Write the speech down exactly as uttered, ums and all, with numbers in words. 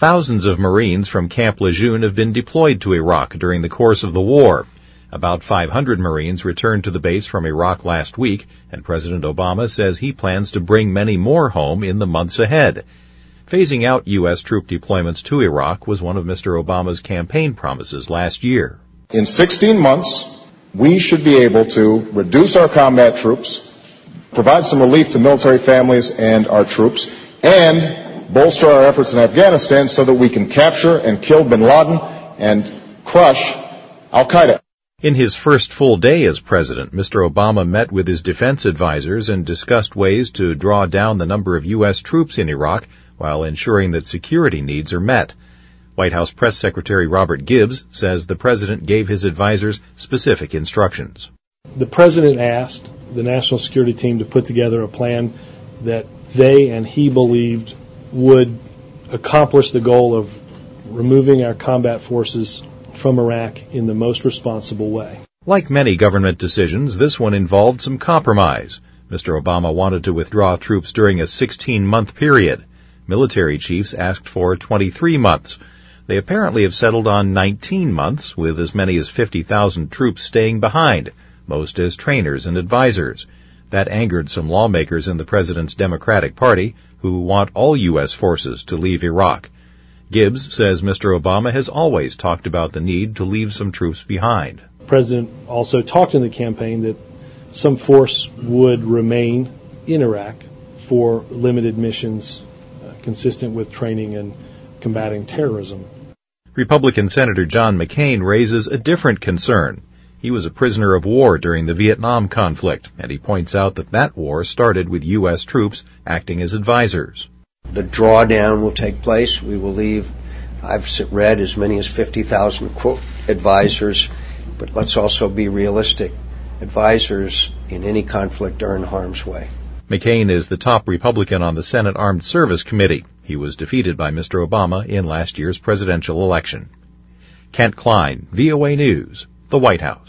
Thousands of Marines from Camp Lejeune have been deployed to Iraq during the course of the war. About five hundred Marines returned to the base from Iraq last week, and President Obama says he plans to bring many more home in the months ahead. Phasing out U S troop deployments to Iraq was one of Mister Obama's campaign promises last year. In sixteen months, we should be able to reduce our combat troops, provide some relief to military families and our troops, and bolster our efforts in Afghanistan so that we can capture and kill bin Laden and crush al-Qaeda. In his first full day as president, Mister Obama met with his defense advisors and discussed ways to draw down the number of U S troops in Iraq while ensuring that security needs are met. White House Press Secretary Robert Gibbs says the president gave his advisors specific instructions. The president asked the national security team to put together a plan that they and he believed would accomplish the goal of removing our combat forces from Iraq in the most responsible way. Like many government decisions, this one involved some compromise. Mister Obama wanted to withdraw troops during a sixteen-month period. Military chiefs asked for twenty-three months. They apparently have settled on nineteen months, with as many as fifty thousand troops staying behind, most as trainers and advisors. That angered some lawmakers in the president's Democratic Party, who want all U S forces to leave Iraq. Gibbs says Mister Obama has always talked about the need to leave some troops behind. The president also talked in the campaign that some force would remain in Iraq for limited missions uh, consistent with training and combating terrorism. Republican Senator John McCain raises a different concern. He was a prisoner of war during the Vietnam conflict, and he points out that that war started with U S troops acting as advisors. The drawdown will take place. We will leave, I've read, as many as fifty thousand, quote, advisors, but let's also be realistic. Advisors in any conflict are in harm's way. McCain is the top Republican on the Senate Armed Service Committee. He was defeated by Mister Obama in last year's presidential election. Kent Klein, V O A News, the White House.